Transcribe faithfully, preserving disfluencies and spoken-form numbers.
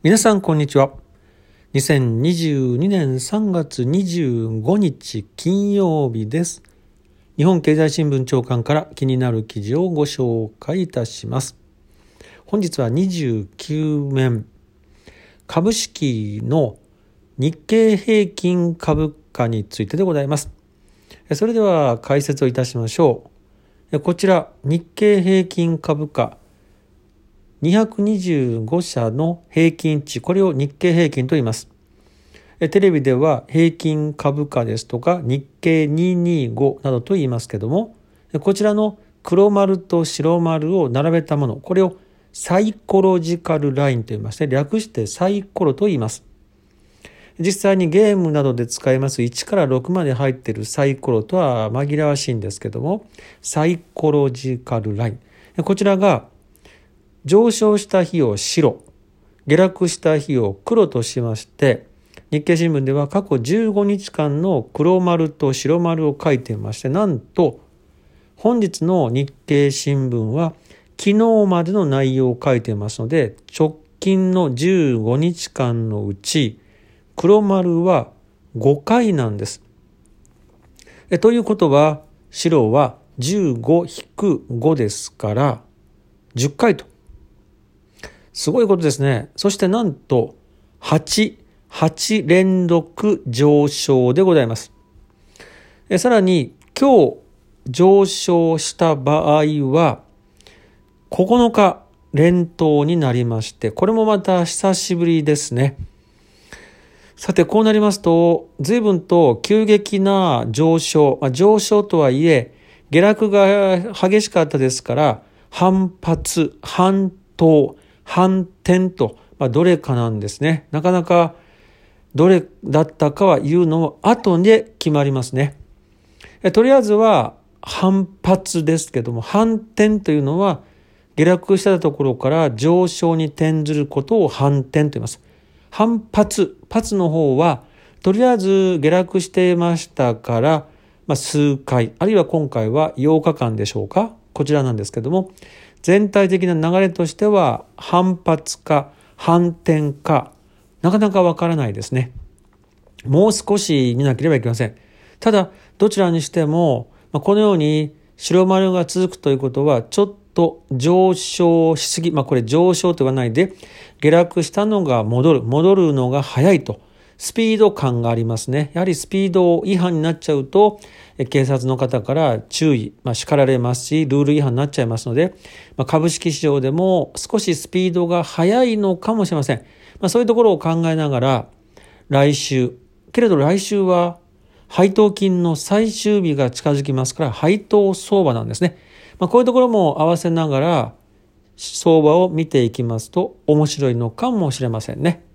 皆さんこんにちは。にせんにじゅうにねんさんがつにじゅうごにち金曜日です。日本経済新聞長官から気になる記事をご紹介いたします。本日はにじゅうきゅうめん、株式の日経平均株価についてでございます。それでは解説をいたしましょう。こちら日経平均株価にひゃくにじゅうごしゃの平均値、これを日経平均と言います。テレビでは平均株価ですとか日経にひゃくにじゅうごなどと言いますけども、こちらの黒丸と白丸を並べたもの、これをサイコロジカルラインと言いまして、略してサイコロと言います。実際にゲームなどで使いますいちからろくまで入っているサイコロとは紛らわしいんですけども、サイコロジカルライン、こちらが上昇した日を白、下落した日を黒としまして、日経新聞では過去じゅうごにちかんの黒丸と白丸を書いていまして、なんと本日の日経新聞は昨日までの内容を書いていますので、直近のじゅうごにちかんのうち黒丸はごかいなんです。えということは白はじゅうごひくごですからじゅっかいと。すごいことですね。そしてなんとはち、はち連続上昇でございます。えさらに今日上昇した場合はここのか連投になりまして、これもまた久しぶりですね。さてこうなりますと随分と急激な上昇、まあ、上昇とはいえ下落が激しかったですから、反発、反騰、反転と、まあ、どれかなんですね。なかなかどれだったかは言うのも後で決まりますね。えとりあえずは反発ですけども、反転というのは下落したところから上昇に転ずることを反転と言います。反発、発の方はとりあえず下落していましたから、まあ、数回、あるいは今回はようかかんでしょうか。こちらなんですけども、全体的な流れとしては反発か反転かなかなかわからないですね。もう少し見なければいけません。ただどちらにしてもこのように白丸が続くということはちょっと上昇しすぎ、まあこれ上昇と言わないで下落したのが戻る、戻るのが早いとスピード感がありますね。やはりスピード違反になっちゃうと警察の方から注意、まあ、叱られますし、ルール違反になっちゃいますので、まあ、株式市場でも少しスピードが速いのかもしれません。まあ、そういうところを考えながら来週、けれど来週は配当金の最終日が近づきますから配当相場なんですね。まあ、こういうところも合わせながら相場を見ていきますと面白いのかもしれませんね。